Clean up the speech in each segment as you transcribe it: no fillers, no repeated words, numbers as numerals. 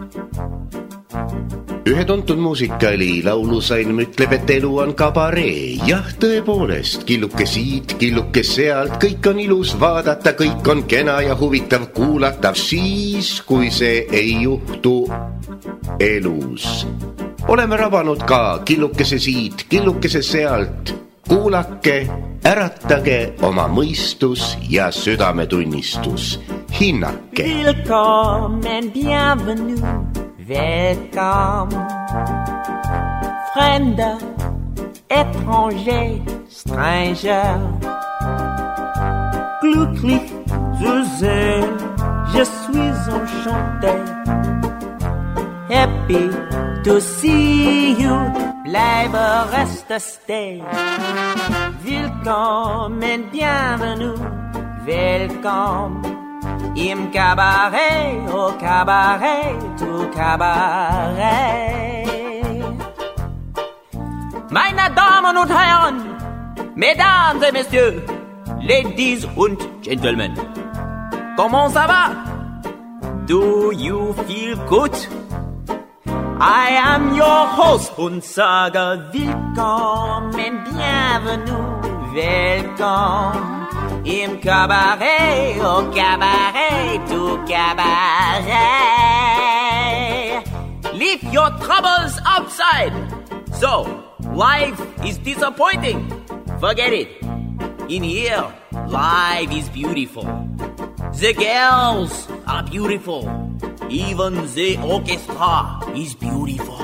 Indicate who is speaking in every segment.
Speaker 1: Ühe tuntud muusikali laulusalm ütleb, et elu on kabaree. Jah, tõepoolest, killuke siit, killuke sealt, kõik on ilus vaadata, kõik on kena ja huvitav kuulatav siis, kui see ei juhtu elus. Oleme rabanud ka killukese siit, killukese sealt. Kuulake, äratage oma mõistus ja südametunnistus. Hinnake.
Speaker 2: Willkommen, bienvenue. Welcome, Fremder, étranger, stranger. Glücklich zu sehen, je suis enchanté. Happy to see you, bleibe, reste, stay. Willkommen, bienvenue, welcome. Im Cabaret, au Cabaret, tout Cabaret. Meine Damen und Herren, Mesdames et Messieurs, Ladies und Gentlemen, comment ça va? Do you feel good? I am your host und sage willkommen, bienvenue, welcome. Im Cabaret, au Cabaret, tout Cabaret. Leave your troubles outside. So, life is disappointing. Forget it. In here, life is beautiful. The girls are beautiful. Even the orchestra is beautiful.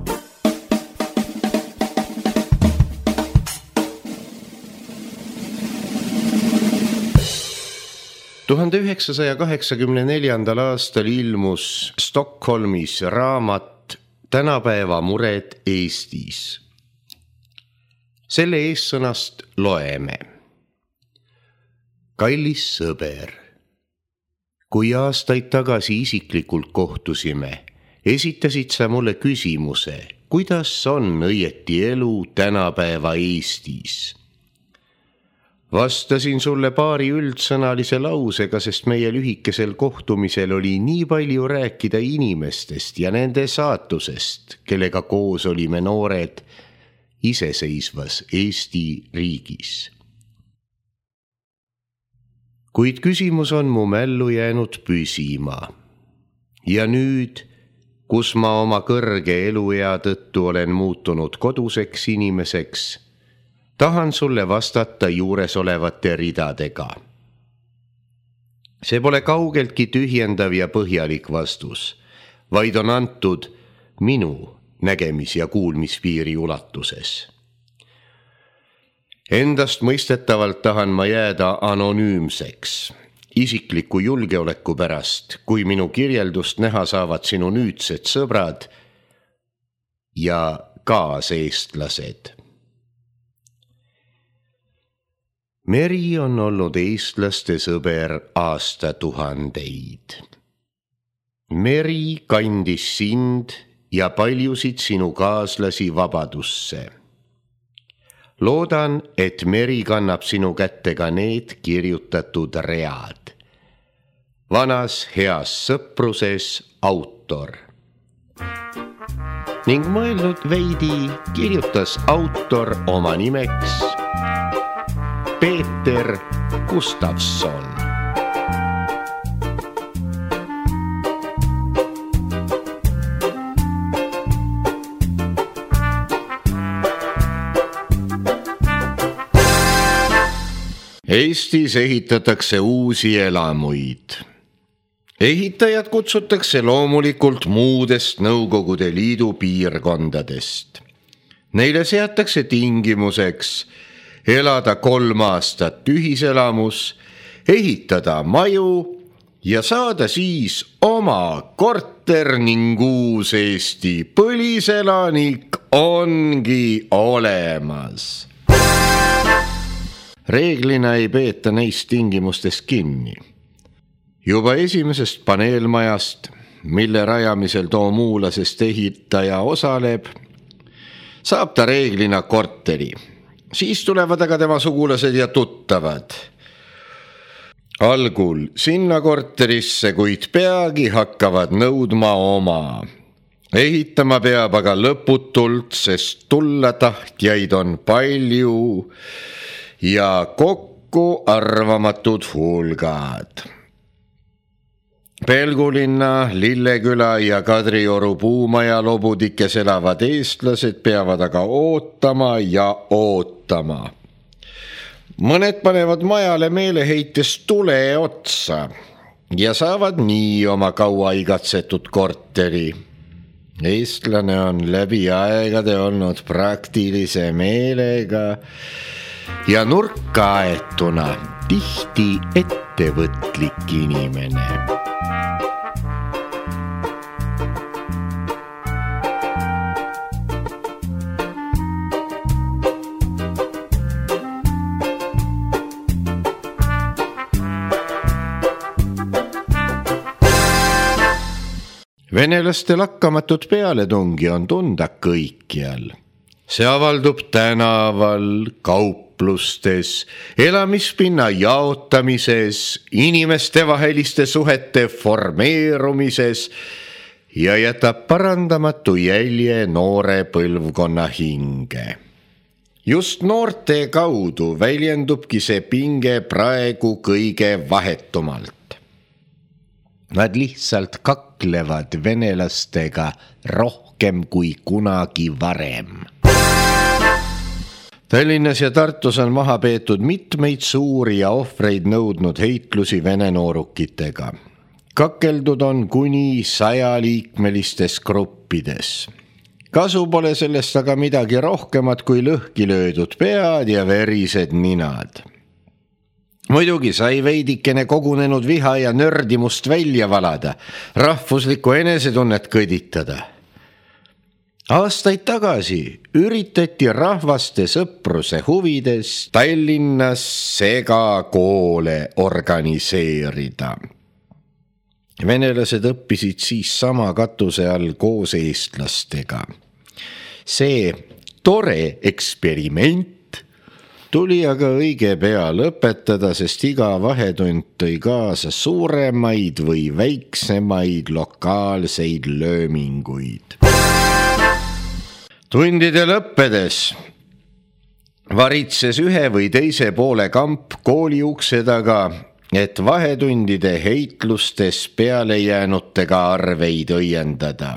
Speaker 1: 1984. aastal ilmus Stockholmis raamat Tänapäeva mured Eestis. Selle eessõnast loeme. Kallis sõber, kui aastaid tagasi isiklikult kohtusime, esitasid sa mulle küsimuse, kuidas on õieti elu tänapäeva Eestis. Vastasin sulle paari üldsõnalise lausega, sest meie lühikesel kohtumisel oli nii palju rääkida inimestest ja nende saatusest, kellega koos olime noored iseseisvas Eesti riigis. Kuid küsimus on mu mällu jäänud püsima. Ja nüüd, kus ma oma kõrge eluea tõttu olen muutunud koduseks inimeseks, tahan sulle vastata juures olevate ridadega. See pole kaugeltki tühjendav ja põhjalik vastus, vaid on antud minu nägemis- ja kuulmispiiri ulatuses. Endast mõistetavalt tahan ma jääda anonüümseks, isikliku julgeoleku pärast, kui minu kirjeldust näha saavad sinu nüüdsed sõbrad ja kaaseestlased. Meri on olnud eestlaste sõber aastatuhandeid. Meri kandis sind ja paljusid sinu kaaslasi vabadusse. Loodan, et meri kannab sinu kätte ka need kirjutatud read. Vanas heas sõpruses autor. Ning mõelnud veidi kirjutas autor oma nimeks Peeter Gustavson. Eestis ehitatakse uusi elamuid. Ehitajad kutsutakse loomulikult muudest Nõukogude Liidu piirkondadest. Neile seatakse tingimuseks elada 3 aastat ühiselamus, ehitada maju ja saada siis oma korter ning uus Eesti põliselanik ongi olemas. Reeglina ei peeta neist tingimustest kinni. Juba esimesest paneelmajast, mille rajamisel too muulasest ehitaja osaleb, saab ta reeglina korteri. Siis tulevad aga tema sugulased ja tuttavad. Algul sinna korterisse, kuid peagi hakkavad nõudma oma. Ehitama peab aga lõputult, sest tulla tahtjaid on palju ja kokku arvamatud hulgad. Pelgulinna, Lilleküla ja Kadrioru Puumaja lobudikes elavad eestlased peavad aga ootama ja ootama. Mõned panevad majale meeleheites tule otsa ja saavad nii oma kaua igatsetud korteri. Eestlane on läbi aegade olnud praktilise meelega ja nurka aetuna tihti ettevõtlik inimene. Venelaste lakkamatut pealetungi on tunda kõikjal. See avaldub tänaval, kauplustes, elamispinna jaotamises, inimeste vaheliste suhete formeerumises ja jätab parandamatu jälje noore põlvkonna hinge. Just noorte kaudu väljendubki see pinge praegu kõige vahetumalt. Nad lihtsalt kaklevad venelastega rohkem kui kunagi varem. Tallinnas ja Tartus on maha peetud mitmeid suuri ja ohvreid nõudnud heitlusi vene noorukitega. Kakeldud on kuni 100-liikmelistes gruppides. Kasu pole sellest aga midagi rohkemat kui lõhki löödud pead ja verised ninad. Muidugi sai veidikene kogunenud viha ja nördimust välja valada, rahvuslikku enesetunnet kõditada. Aastaid tagasi üritati rahvaste sõpruse huvides Tallinnas segakoole organiseerida. Venelased õppisid siis sama katuse all koos eestlastega. See tore eksperiment tuli aga õige pea lõpetada, sest iga vahetund tõi kaasa suuremaid või väiksemaid lokaalseid lööminguid. Tundide lõppedes varitses ühe või teise poole kamp kooli ukse taga, et vahetundide heitlustes peale jäänutega arveid õiendada.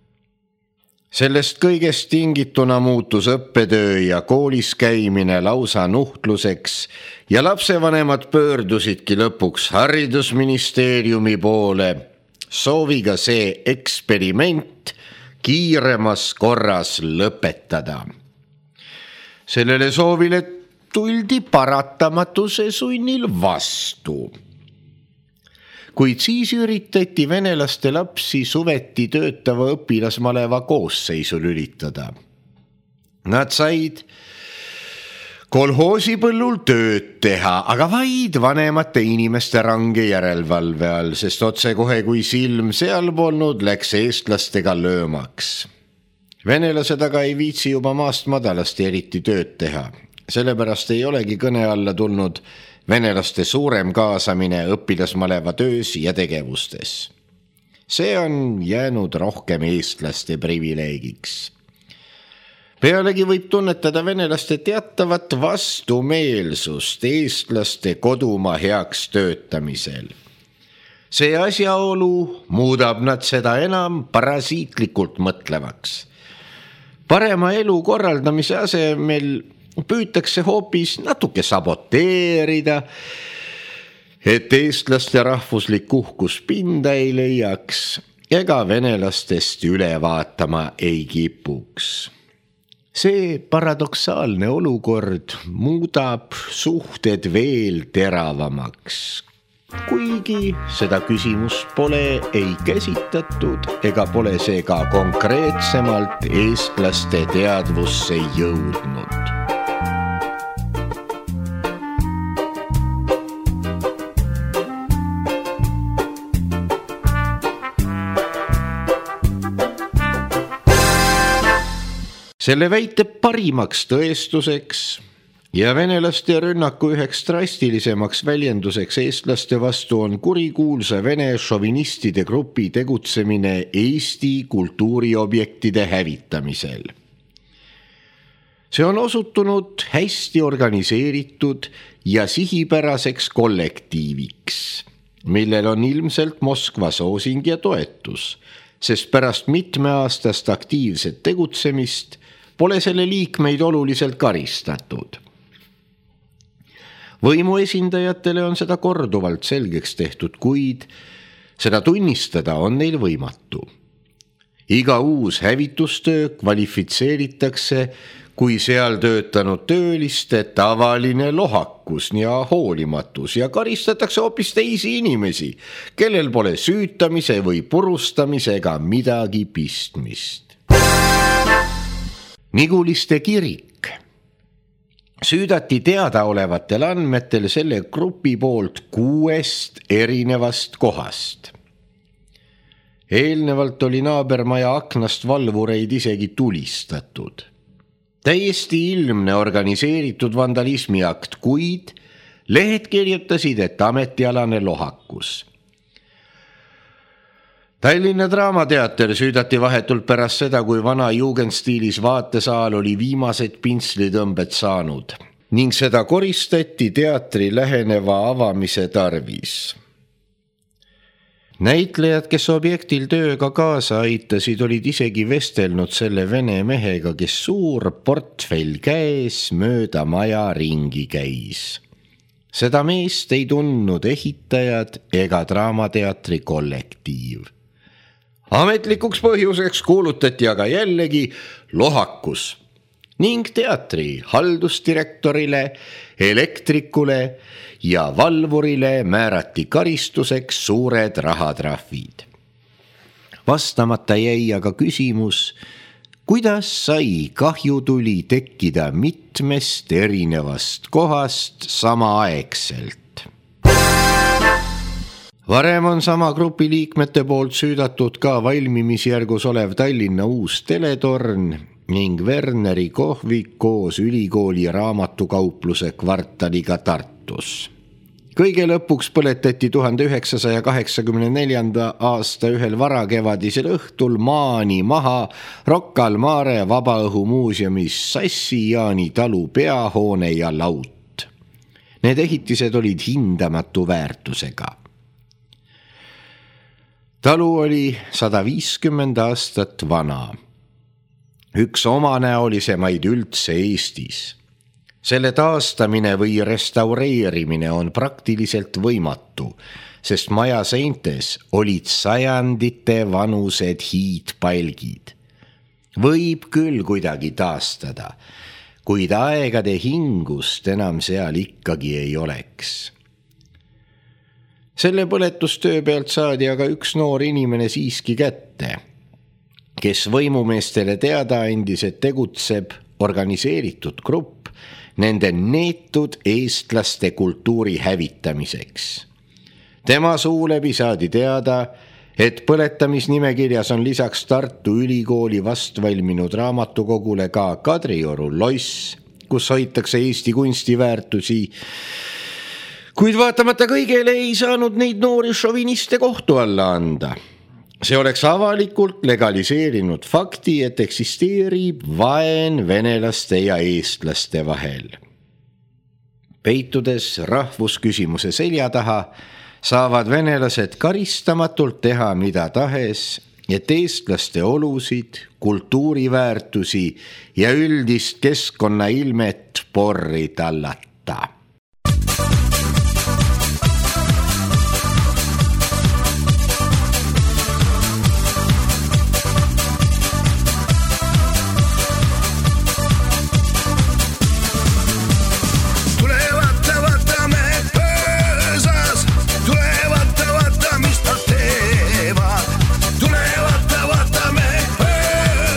Speaker 1: Sellest kõigest tingituna muutus õppetöö ja koolis käimine lausa nuhtluseks ja lapsevanemad pöördusidki lõpuks haridusministeeriumi poole sooviga see eksperiment kiiremas korras lõpetada. Sellele soovile tuldi paratamatuse sunnil vastu. Kuid siis üritati venelaste lapsi suveti töötava õpilasmaleva koosseisu lülitada. Nad said kolhoosipõllul tööd teha, aga vaid vanemate inimeste range järelevalve all, sest otsekohe kui silm seal polnud, läks eestlastega löömaks. Venelased aga ei viitsi juba maast madalast eriti tööd teha. Sellepärast ei olegi kõne alla tulnud venelaste suurem kaasamine õpilasmaleva töös ja tegevustes. See on jäänud rohkem eestlaste privileegiks. Pealegi võib tunnetada venelaste teatavat vastumeelsust eestlaste kodumaa heaks töötamisel. See asjaolu muudab nad seda enam parasiitlikult mõtlevaks. Parema elu korraldamise asemel püütakse hoopis natuke saboteerida, et eestlaste rahvuslik uhkus pinda ei leiaks ega venelastest üle vaatama ei kipuks. See paradoksaalne olukord muudab suhted veel teravamaks, kuigi seda küsimust pole ei käsitletud ega pole see ka konkreetsemalt eestlaste teadvusse jõudnud. Selle väite parimaks tõestuseks Ja venelaste rünnaku üheks drastilisemaks väljenduseks eestlaste vastu on kurikuulsa vene šovinistide grupi tegutsemine Eesti kultuuriobjektide hävitamisel. See on osutunud hästi organiseeritud ja sihipäraseks kollektiiviks, millel on ilmselt Moskva soosing ja toetus, sest pärast mitmeaastast aktiivset tegutsemist pole selle liikmeid oluliselt karistatud. Võimu esindajatele on seda korduvalt selgeks tehtud, kuid seda tunnistada on neil võimatu. Iga uus hävitustöö kvalifitseeritakse kui seal töötanud tööliste tavaline lohakus ja hoolimatus ja karistatakse hoopis teisi inimesi, kellel pole süütamise või purustamisega midagi pistmist. Niguliste kirik süüdati teadaolevatel andmetel selle grupi poolt 6 erinevast kohast. Eelnevalt oli naabermaja aknast valvureid isegi tulistatud. Täiesti ilmne organiseeritud vandalismi akt, kuid lehed kirjutasid, et ametialane lohakus. Tallinna Draamateater süüdati vahetult pärast seda, kui vana jugendstiilis vaatesaal oli viimased pintslitõmbed saanud ning seda koristati teatri läheneva avamise tarvis. Näitlejad, kes objektil tööga kaasa aitasid, olid isegi vestelnud selle vene mehega, kes suur portfell käes mööda maja ringi käis. Seda meest ei tundnud ehitajad ega Draamateatri kollektiiv. Ametlikuks põhjuseks kuulutati aga jällegi lohakus ning teatri haldusdirektorile, elektrikule ja valvurile määrati karistuseks suured rahatrahvid. Vastamata jäi aga küsimus, kuidas sai kahjutuli tekkida mitmest erinevast kohast samaaegselt. Varem on sama grupi liikmete poolt süüdatud ka valmimisjärgus olev Tallinna uus teletorn ning Werneri kohvik koos ülikooli raamatukaupluse kvartaliga Tartus. Kõige lõpuks põletati 1984. aasta ühel varakevadisel õhtul maani maha Rocca al Mare Vabaõhumuuseumis Sassi-Jaani talu peahoone ja laut. Need ehitised olid hindamatu väärtusega. Talu oli 150 aastat vana, üks omanäolisemaid üldse Eestis. Selle taastamine või restaureerimine on praktiliselt võimatu, sest maja seintes olid sajandite vanused hiidpalgid. Võib küll kuidagi taastada, kuid aegade hingust enam seal ikkagi ei oleks. Selle põletustöö pealt saadi aga üks noor inimene siiski kätte, kes võimumeestele teada andis, et tegutseb organiseeritud grupp nende neetud eestlaste kultuuri hävitamiseks. Tema suu läbi saadi teada, et põletamisnimekirjas on lisaks Tartu Ülikooli vastvalminud raamatukogule ka Kadrioru loss, kus hoitakse Eesti kunstiväärtusi, kuid vaatamata kõigele ei saanud neid noori šoviniste kohtu alla anda. See oleks avalikult legaliseerinud fakti, et eksisteerib vaen venelaste ja eestlaste vahel. Peitudes rahvusküsimuse selja taha, saavad venelased karistamatult teha mida tahes, et eestlaste olusid, kultuuriväärtusi ja üldist keskkonnailmet porri tallata.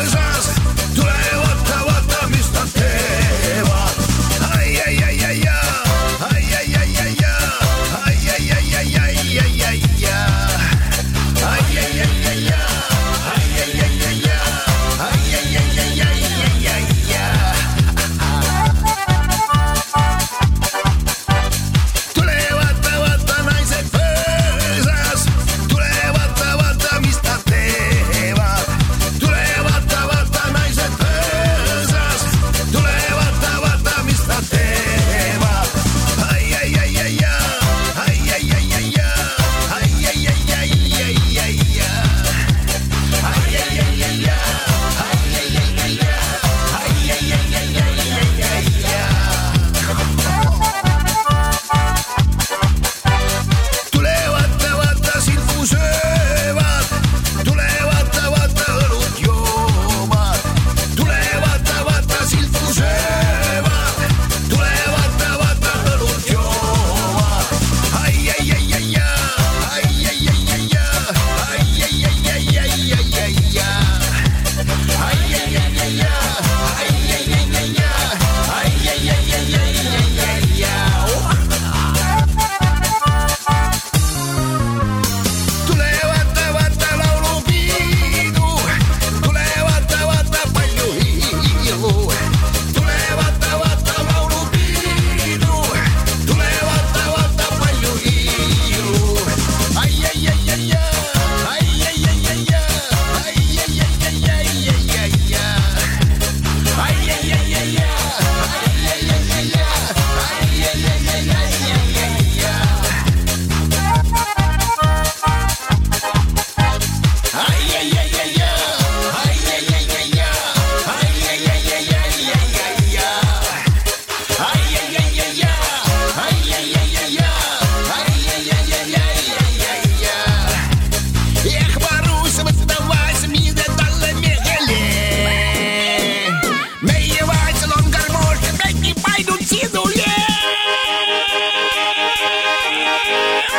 Speaker 3: Yeah.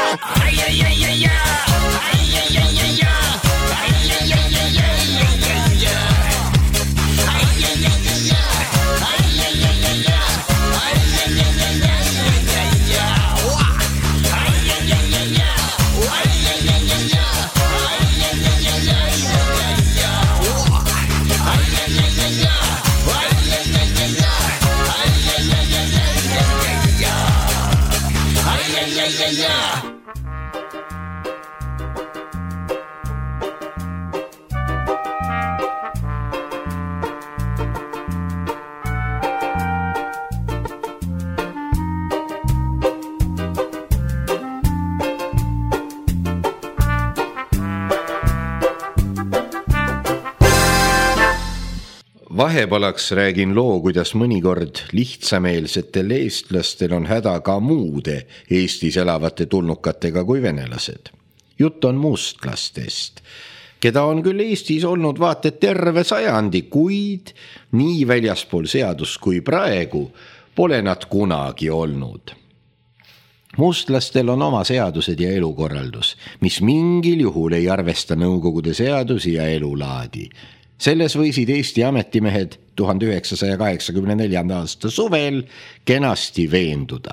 Speaker 1: Vahepalaks räägin loo, kuidas mõnikord lihtsameelsetel eestlastel on häda ka muude Eestis elavate tulnukatega kui venelased. Jutt on mustlastest, keda on küll Eestis olnud vaata terve sajandi, kuid nii väljaspool seadust kui praegu pole nad kunagi olnud. Mustlastel on oma seadused ja elukorraldus, mis mingil juhul ei arvesta Nõukogude seadusi ja elulaadi. Selles võisid Eesti ametimehed 1984. aasta suvel kenasti veenduda.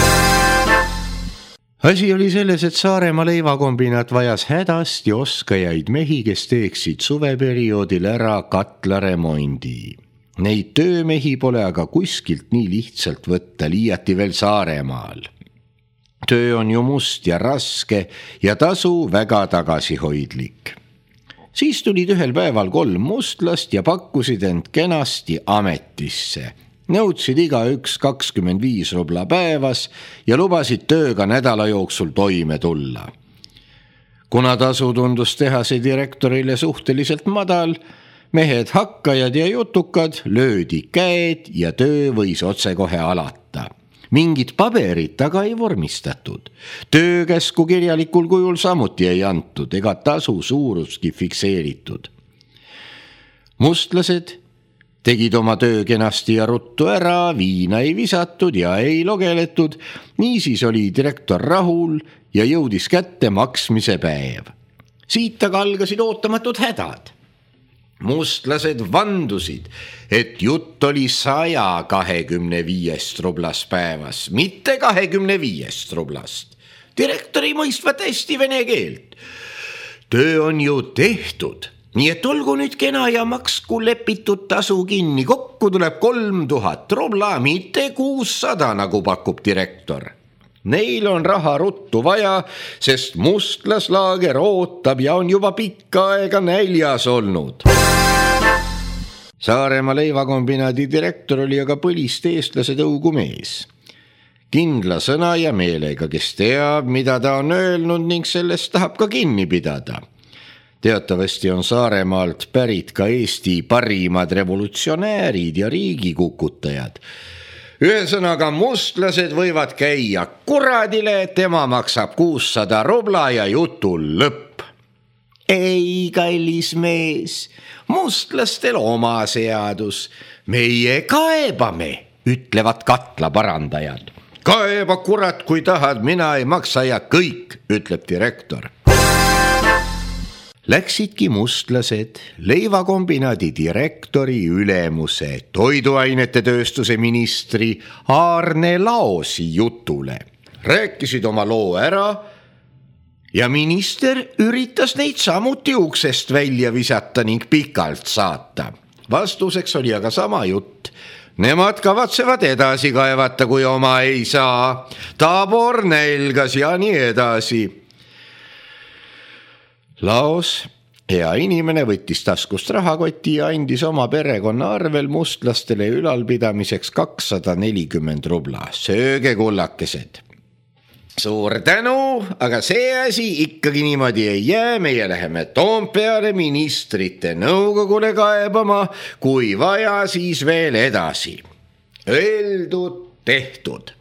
Speaker 1: Asi oli selles, et Saaremaa leivakombinaat vajas hädasti oskajaid mehi, kes teeksid suveperioodil ära katlaremondi. Neid töömehi pole aga kuskilt nii lihtsalt võtta, liiati veel Saaremaal. Töö on ju must ja raske ja tasu väga tagasihoidlik. Siis tulid ühel päeval 3 mustlast ja pakkusid end kenasti ametisse. Nõudsid igaüks 25 rubla päevas ja lubasid tööga nädala jooksul toime tulla. Kuna tasu tundus tehase direktorile suhteliselt madal, mehed hakkajad ja jutukad löödi käed ja töö võis otsekohe alata. Mingit paberit aga ei vormistatud. Töökäsku kirjalikul kujul samuti ei antud ega tasu suuruski fikseeritud. Mustlased tegid oma töö kenasti ja ruttu ära, viina ei visatud ja ei logeletud, niisiis oli direktor rahul ja jõudis kätte maksmise päev. Siit aga algasid ootamatud hädad. Mustlased vandusid, et jutt oli 125 rublast päevas, mitte 25 rublast. Direktor ei mõistvat hästi vene keelt. Töö on ju tehtud, nii et olgu nüüd kena ja maksku lepitud tasu kinni. Kokku tuleb 3000 rubla, mitte 600, nagu pakub direktor. Neil on raha ruttu vaja, sest mustlaslaager ootab ja on juba pikka aega näljas olnud. Saaremaa leivakombinaadi direktor oli aga põlist eestlase tõugu mees. Kindla sõna ja meelega, kes teab, mida ta on öelnud ning sellest tahab ka kinni pidada. Teatavasti on Saaremaalt pärit ka Eesti parimad revolutsionäärid ja riigikukutajad. Ühesõnaga, mustlased võivad käia kuradile, tema maksab 600 rubla ja jutul lõpp. Ei, kallis mees, mustlastel oma seadus. Meie kaebame, ütlevad katla parandajad. Kaeba kurat, kui tahad, mina ei maksa ja kõik, ütleb direktor. Läksidki mustlased leivakombinaadi direktori ülemuse, toiduainete tööstuse ministri Aarne Laosi jutule. Rääkisid oma loo ära ja minister üritas neid samuti uksest välja visata ning pikalt saata. Vastuseks oli aga sama jutt. Nemad kavatsevad edasi kaevata, kui oma ei saa. Tabor nälgas ja nii edasi. Laos, hea inimene, võttis taskust rahakoti ja andis oma perekonna arvel mustlastele ülalpidamiseks 240 rubla. Sööge kullakesed. Suur tänu, aga see asi ikkagi niimoodi ei jää. Meie läheme Toompeale ministrite nõukogule kaebama, kui vaja, siis veel edasi. Öeldud, tehtud.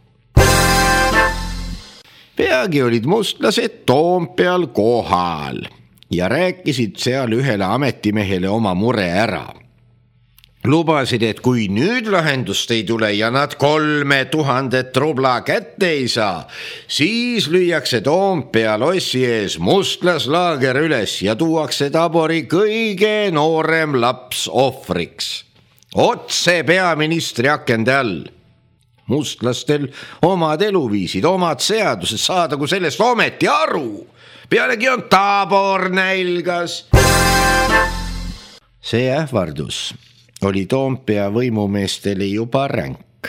Speaker 1: Peagi olid mustlased Toompeal kohal ja rääkisid seal ühele ametimehele oma mure ära. lubasid, et kui nüüd lahendust ei tule ja nad 3000 rubla kätte ei saa, siis lüüakse Toompea lossi ees mustlaslaager üles ja tuuakse tabori kõige noorem laps ohvriks. Otse peaministri akende all. Mustlastel omad eluviisid, omad seadused, saadagu sellest ometi aru. Pealegi on tabor nälgas. See ähvardus oli Toompea võimumeestele juba ränk.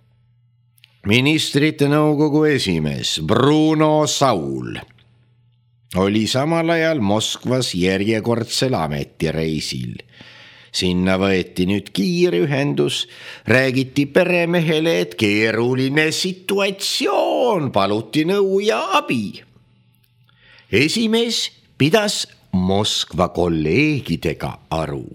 Speaker 1: Ministrite nõukogu esimees Bruno Saul oli samal ajal Moskvas järjekordsel ametireisil. Sinna võeti nüüd kiirühendus, räägiti peremehele, et keeruline situatsioon, paluti nõu ja abi. Esimees pidas Moskva kolleegidega aru.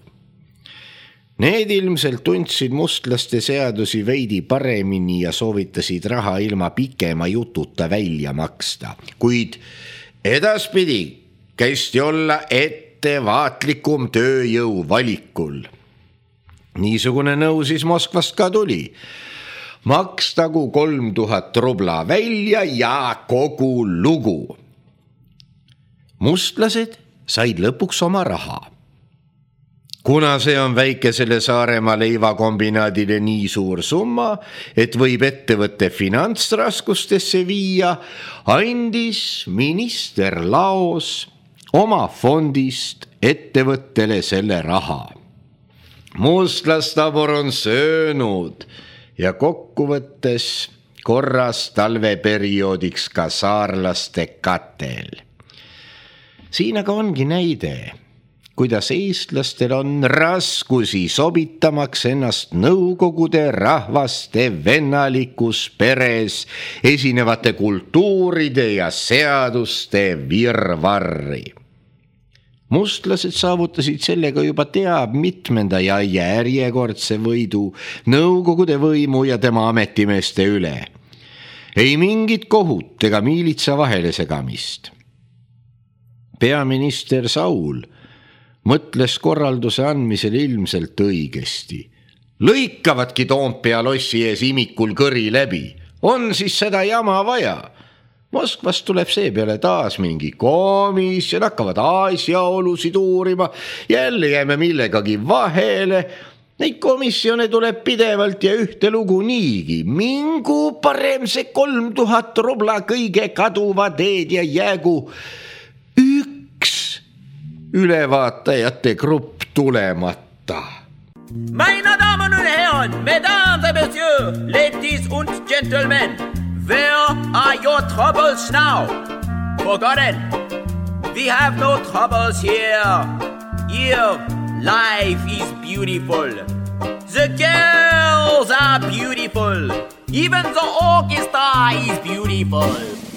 Speaker 1: Need ilmselt tundsid mustlaste seadusi veidi paremini ja soovitasid raha ilma pikema jututa välja maksta. Kuid edaspidi kästi olla ettevaatlikum tööjõu valikul. Niisugune nõu siis Moskvast ka tuli. Makstagu 3000 rubla välja ja kogu lugu. Mustlased said lõpuks oma raha. Kuna see on väikesele Saaremaa leivakombinaadile nii suur summa, et võib ettevõtte finantsraskustesse viia, andis minister Laos oma fondist ettevõttele selle raha. Mustlastabor on söönud ja kokkuvõttes korras talveperioodiks ka saarlaste katel. Siin aga ongi näide, kuidas eestlastel on raskusi sobitamaks ennast nõukogude rahvaste vennalikus peres esinevate kultuuride ja seaduste virvarri. Mustlased saavutasid sellega juba teab mitmenda ja järjekordse võidu nõukogude võimu ja tema ametimeeste üle. Ei mingit kohut ega miilitsa vahele segamist. Peaminister Saul mõtles korralduse andmisel ilmselt õigesti. Lõikavadki Toompea lossi ees imikul kõri läbi. On siis seda jama vaja. Moskvast tuleb see peale taas mingi komisjon, hakkavad asjaolusid uurima, jälle jääme millegagi vahele. Neid komisjone tuleb pidevalt ja ühte lugu niigi. Mingu parem see 3000 rubla kõige kaduva teed ja jäägu üks ülevaatajate grupp tulemata.
Speaker 2: Meine Damen und Herren, Mesdames et Messieurs, ladies und gentlemen, where are your troubles now? Forgotten. We have no troubles here. Here, life is beautiful. The girls are beautiful. Even the orchestra is beautiful.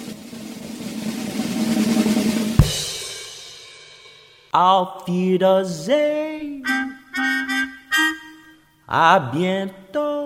Speaker 2: Auf Wiedersehen. À bientôt.